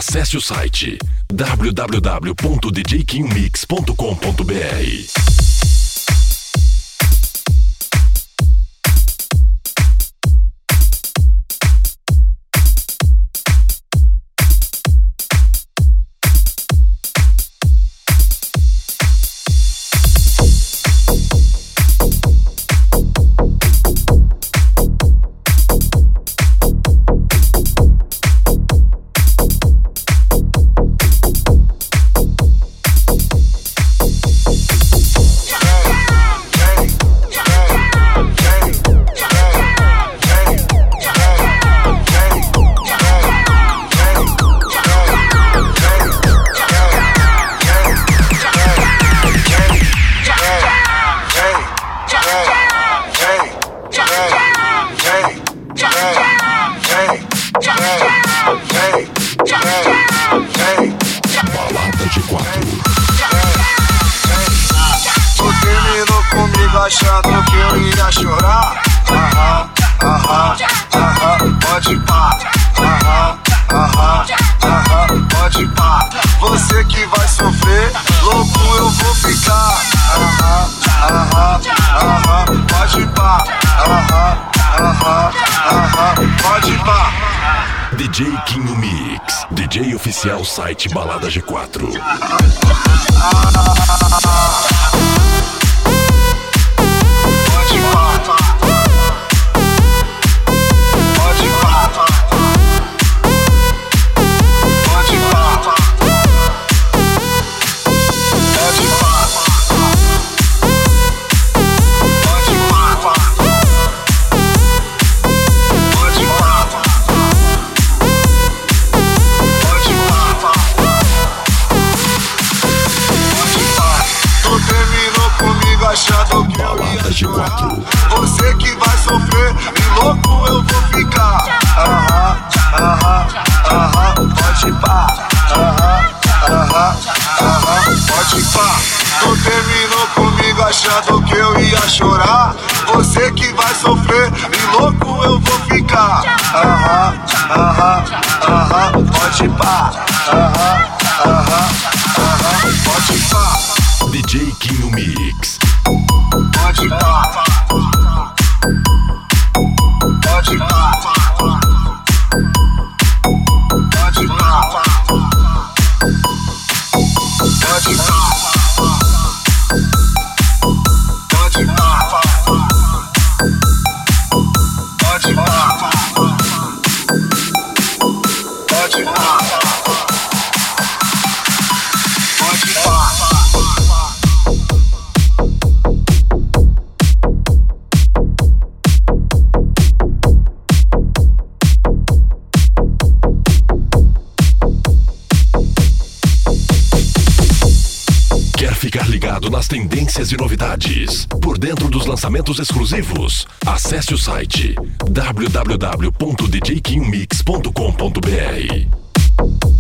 Acesse o site www.djkingmix.com.br. Balada de 4. Tu terminou comigo achando que eu ia chorar. Pode pá. Pode pá. Você que vai sofrer, louco eu vou ficar. Pode pá. Pode pá. DJ Kinho Mix, DJ oficial site Balada G4. Achando que eu ia chorar. G4. Você que vai sofrer e louco eu vou ficar. Pode pá. Pode pá. Tu terminou comigo achando que eu ia chorar. Você que vai sofrer e louco eu vou ficar. Pode pá. Pode pá. DJ Kinho Mix. Pode pá. Pode pá. Pode pá. Pode pá. Pode pá. Pode pá. Pode pá. Pode pá. Ficar ligado nas tendências e novidades. Por dentro dos lançamentos exclusivos, acesse o site www.djkingmix.com.br.